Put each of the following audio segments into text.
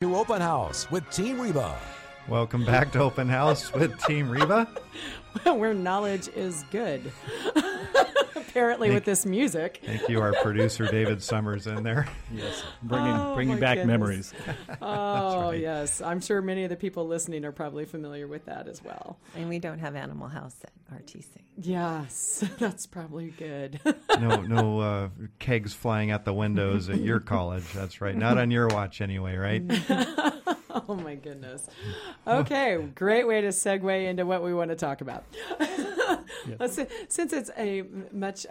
to Open House with Team Reba. Welcome back to Open House with Team Reba. Where knowledge is good. Apparently with this music. Thank you, our producer, David Summers, in there. Yes, bringing back memories. Oh, right. Yes. I'm sure many of the people listening are probably familiar with that as well. And we don't have Animal House at RTC. Yes, that's probably good. No kegs flying out the windows at your college. That's right. Not on your watch anyway, right? Oh, my goodness. Okay, great way to segue into what we want to talk about. Yes. Since it's a much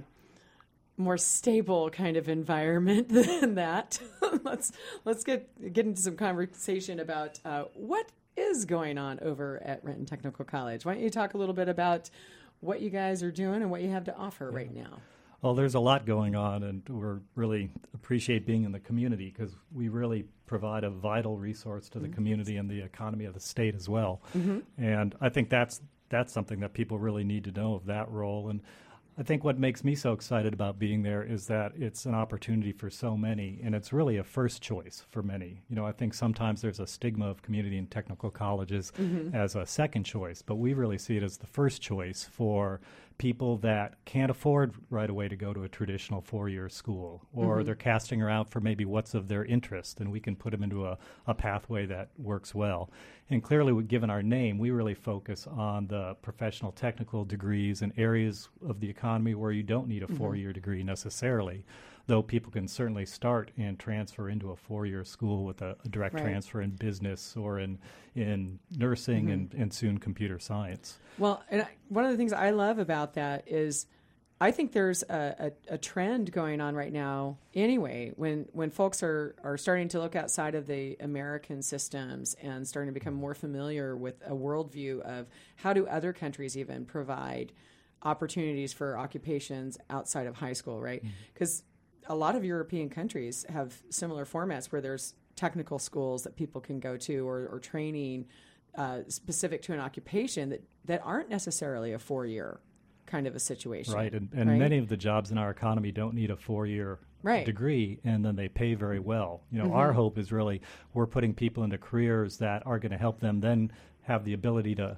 more stable kind of environment than that, let's get into some conversation about what is going on over at Renton Technical College. Why don't you talk a little bit about what you guys are doing and what you have to offer right now? Well, there's a lot going on, and we really appreciate being in the community because we really provide a vital resource to the community and the economy of the state as well. Mm-hmm. And I think that's something that people really need to know of that role. And I think what makes me so excited about being there is that it's an opportunity for so many, and it's really a first choice for many. You know, I think sometimes there's a stigma of community and technical colleges as a second choice, but we really see it as the first choice for people that can't afford right away to go to a traditional four-year school, or they're casting around for maybe what's of their interest, and we can put them into a pathway that works well. And clearly, given our name, we really focus on the professional technical degrees and areas of the economy where you don't need a four-year degree necessarily, though people can certainly start and transfer into a four-year school with a direct transfer in business or in nursing and soon computer science. Well, and one of the things I love about that is I think there's a trend going on right now anyway when folks are starting to look outside of the American systems and starting to become more familiar with a worldview of how do other countries even provide opportunities for occupations outside of high school, right? Because a lot of European countries have similar formats where there's technical schools that people can go to or training specific to an occupation that aren't necessarily a four-year kind of a situation. Right, and many of the jobs in our economy don't need a four-year degree, and then they pay very well. You know, our hope is really we're putting people into careers that are going to help them then have the ability to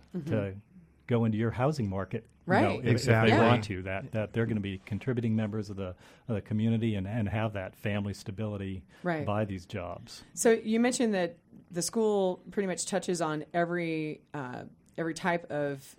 go into your housing market. Right. You know, if they want to, that they're going to be contributing members of the community and have that family stability by these jobs. So you mentioned that the school pretty much touches on every type of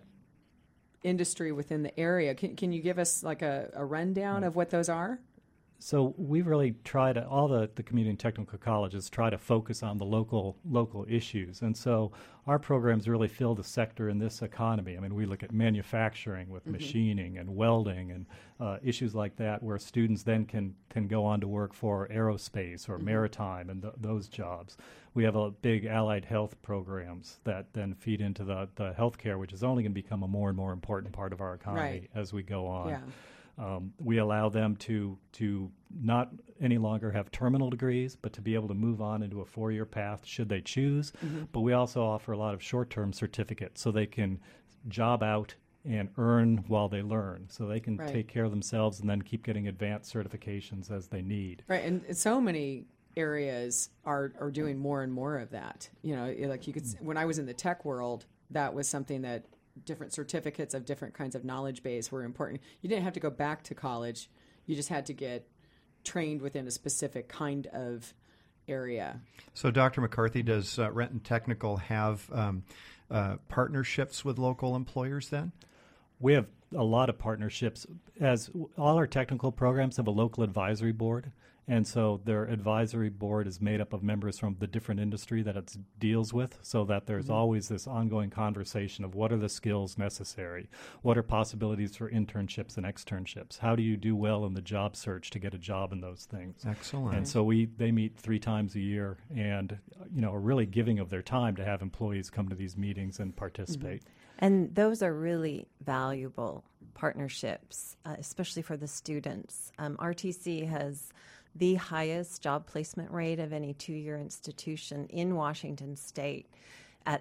industry within the area. Can you give us like a rundown of what those are? So we really try to, all the community and technical colleges try to focus on the local issues. And so our programs really fill the sector in this economy. I mean, we look at manufacturing with machining and welding and issues like that where students then can go on to work for aerospace or maritime and those jobs. We have a big allied health programs that then feed into the healthcare, which is only going to become a more and more important part of our economy as we go on. Yeah. We allow them to not any longer have terminal degrees, but to be able to move on into a four-year path should they choose. But we also offer a lot of short-term certificates so they can job out and earn while they learn. So they can take care of themselves and then keep getting advanced certifications as they need. Right, and so many areas are doing more and more of that. You know, like you could, when I was in the tech world, that was something that different certificates of different kinds of knowledge base were important. You didn't have to go back to college. You just had to get trained within a specific kind of area. So, Dr. McCarthy, does Renton Technical have partnerships with local employers then? We have a lot of partnerships. As all our technical programs have a local advisory board, and so their advisory board is made up of members from the different industry that it deals with, so that there's always this ongoing conversation of what are the skills necessary, what are possibilities for internships and externships, how do you do well in the job search to get a job in those things. Excellent. And so they meet 3 times a year and are really giving of their time to have employees come to these meetings and participate. And those are really valuable partnerships, especially for the students. RTC has the highest job placement rate of any two-year institution in Washington State at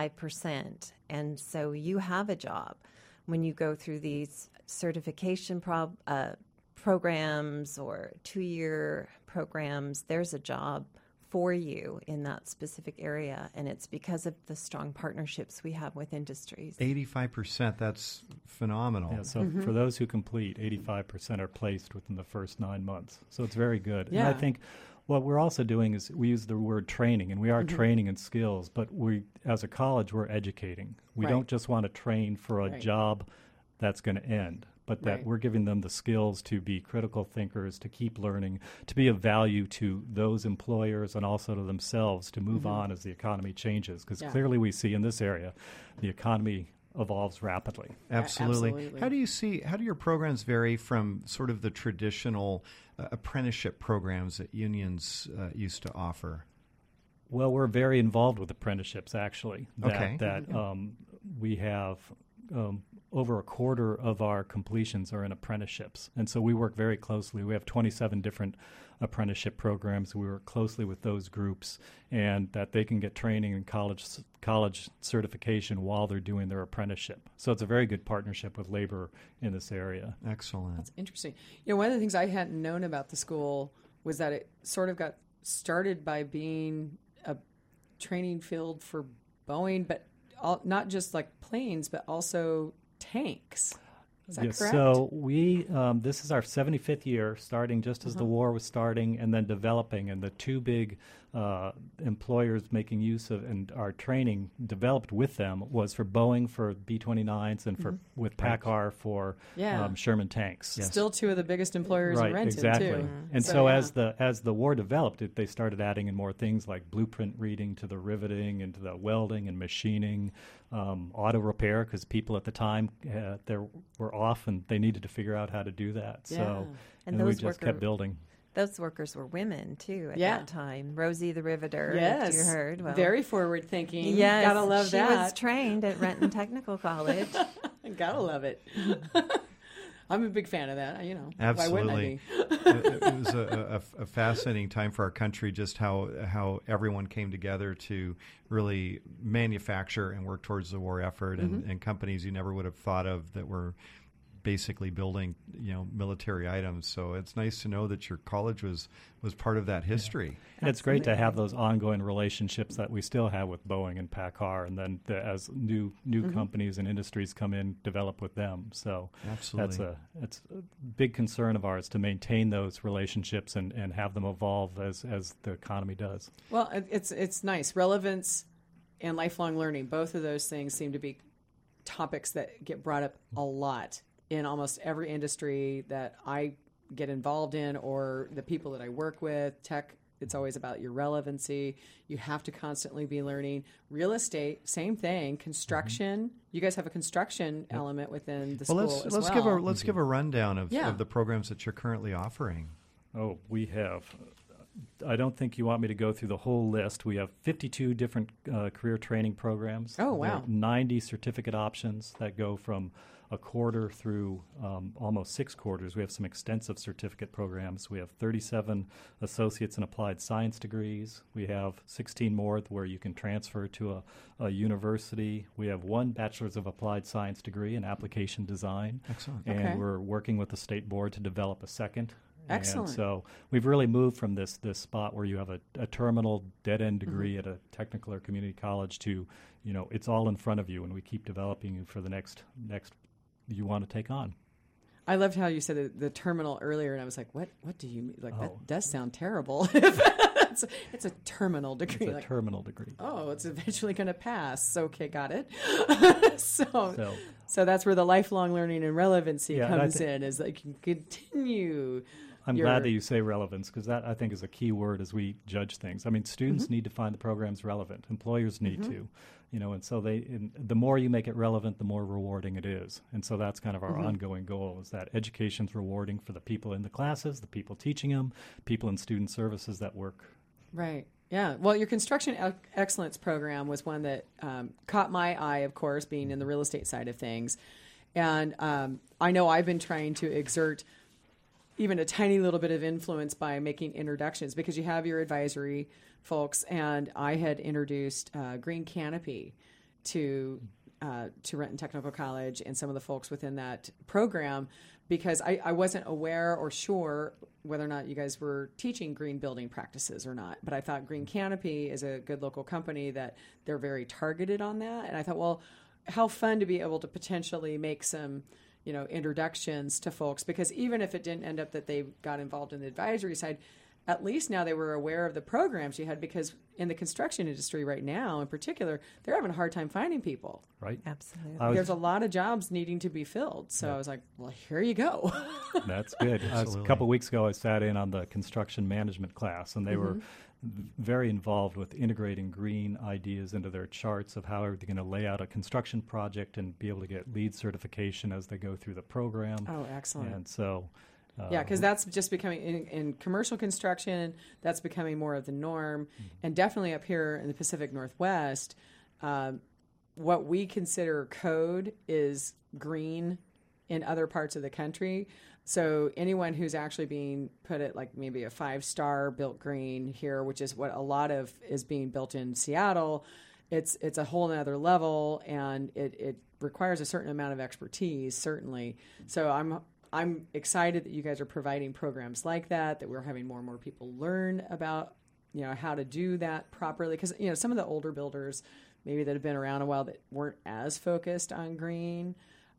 85%. And so you have a job when you go through these certification programs or two-year programs. There's a job for you in that specific area, and it's because of the strong partnerships we have with industries. 85%, that's phenomenal. Yeah, so for those who complete, 85% are placed within the first 9 months. So it's very good. Yeah. And I think what we're also doing is we use the word training, and we are training in skills, but we, as a college, we're educating. We Right. don't just want to train for a Right. job that's going to end, but that Right. we're giving them the skills to be critical thinkers, to keep learning, to be of value to those employers and also to themselves to move on as the economy changes. Because Yeah. clearly we see in this area, the economy evolves rapidly. Absolutely. Absolutely. How do your programs vary from sort of the traditional apprenticeship programs that unions used to offer? Well, we're very involved with apprenticeships, actually. Okay. We have over a quarter of our completions are in apprenticeships. And so we work very closely. We have 27 different apprenticeship programs. We work closely with those groups, and that they can get training and college certification while they're doing their apprenticeship. So it's a very good partnership with labor in this area. Excellent. Interesting. One of the things I hadn't known about the school was that it sort of got started by being a training field for Boeing, but not just like planes, but also tanks. Is that correct? So we this is our 75th year, starting just as the war was starting, and then developing. And the two big employers making use of and our training developed with them was for Boeing for B-29s and for with PACCAR for Yeah. Sherman tanks. Still two of the biggest employers Right, in Renton, exactly. too. And So, so yeah. as the war developed, they started adding in more things like blueprint reading to the riveting and to the welding and machining, auto repair, because people at the time they were off and they needed to figure out how to do that. Yeah. So And we those just kept building. Those workers were women, too, at Yeah. that time. Rosie the Riveter, Yes. if you heard. Well, Very forward thinking. yes, Gotta love she was that. trained at Renton Technical College. Gotta love it. I'm a big fan of that. Absolutely. Why wouldn't I be? It was a fascinating time for our country, just how everyone came together to really manufacture and work towards the war effort, and companies you never would have thought of that were basically building military items. So it's nice to know that your college was part of that history. And it's great to have those ongoing relationships that we still have with Boeing and PACCAR, and then as new companies and industries come in, develop with them. So Absolutely. it's a big concern of ours to maintain those relationships and have them evolve as the economy does. Well, it's nice. Relevance and lifelong learning, both of those things seem to be topics that get brought up a lot in almost every industry that I get involved in, or the people that I work with. Tech, it's always about your relevancy. You have to constantly be learning. Real estate, same thing. Construction, you guys have a construction element within the school as well. Let's give a rundown of Yeah. the programs that you're currently offering. Oh, we have. I don't think you want me to go through the whole list. We have 52 different career training programs. Oh, wow. There are 90 certificate options that go from a quarter through almost 6 quarters. We have some extensive certificate programs. We have 37 associates in applied science degrees. We have 16 more where you can transfer to a university. We have 1 bachelor's of applied science degree in application design. Excellent. And Okay. we're working with the state board to develop a second. Excellent. And so we've really moved from this spot where you have a terminal dead-end degree at a technical or community college to, it's all in front of you, and we keep developing you for the next you want to take on. I loved how you said the terminal earlier, and I was like, "What? What do you mean? Like Oh. that does sound terrible." It's a terminal degree. It's a like, terminal degree. oh, it's eventually going to pass. Okay, got it. So So that's where the lifelong learning and relevancy Yeah, and I comes in, is that you can continue. I'm your- glad that you say relevance, because that, I think, is a key word as we judge things. I mean, students need to find the programs relevant. Employers need to, and so the more you make it relevant, the more rewarding it is. And so that's kind of our ongoing goal, is that education's rewarding for the people in the classes, the people teaching them, people in student services that work. Right. Yeah. Well, your construction excellence program was one that caught my eye, of course, being in the real estate side of things. And I know I've been trying to exert even a tiny little bit of influence by making introductions, because you have your advisory folks, and I had introduced Green Canopy to to Renton Technical College and some of the folks within that program, because I wasn't aware or sure whether or not you guys were teaching green building practices or not. But I thought Green Canopy is a good local company that they're very targeted on that. And I thought, well, how fun to be able to potentially make some, introductions to folks, because even if it didn't end up that they got involved in the advisory side, at least now they were aware of the programs you had, because in the construction industry right now in particular, they're having a hard time finding people. Right. Absolutely. There's a lot of jobs needing to be filled. So I was like, well, here you go. That's good. A couple of weeks ago, I sat in on the construction management class, and they were very involved with integrating green ideas into their charts of how they're going to lay out a construction project and be able to get LEED certification as they go through the program. Oh, excellent. And so... yeah, because that's just becoming, in commercial construction, that's becoming more of the norm. And definitely up here in the Pacific Northwest, what we consider code is green in other parts of the country. So anyone who's actually being put at like maybe a 5-star built green here, which is what a lot of is being built in Seattle, it's a whole other level, and it requires a certain amount of expertise, certainly. So I'm excited that you guys are providing programs like that we're having more and more people learn about, how to do that properly. Because, some of the older builders maybe that have been around a while that weren't as focused on green.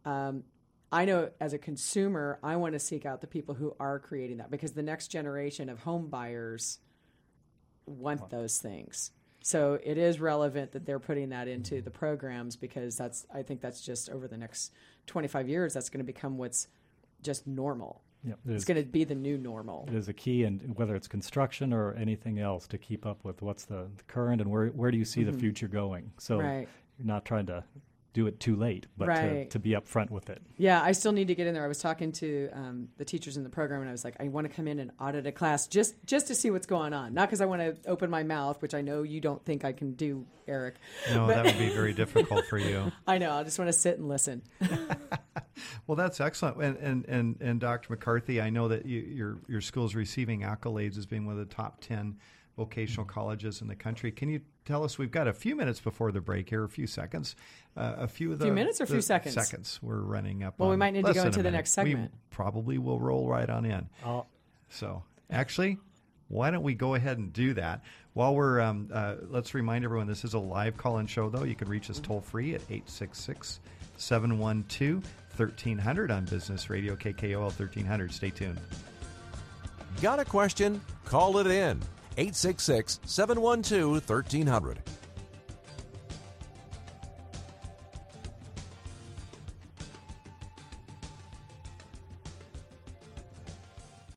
I know as a consumer, I want to seek out the people who are creating that, because the next generation of home buyers want those things. So it is relevant that they're putting that into the programs, because I think that's just over the next 25 years, that's going to become what's just normal. Yeah, it's going to be the new normal. It is a key, and whether it's construction or anything else, to keep up with what's the current and where do you see the future going. So you're not trying to do it too late, but to be upfront with it. Yeah, I still need to get in there. I was talking to the teachers in the program, and I was like, I want to come in and audit a class just to see what's going on. Not because I want to open my mouth, which I know you don't think I can do, Eric. No, that would be very difficult for you. I know. I just want to sit and listen. Well, that's excellent. And Dr. McCarthy, I know that your school's receiving accolades as being one of the top 10 vocational colleges in the country. Can you tell us, we've got a few minutes before the break here, a few seconds. A few minutes or a few seconds? Seconds. We're running up. Well, we might need to go into the next segment. We probably will roll right on in. So actually, why don't we go ahead and do that? While we're, let's remind everyone, this is a live call-in show, though. You can reach us toll-free at 866-712-1300 on Business Radio, KKOL 1300. Stay tuned. Got a question? Call it in. 866-712-1300.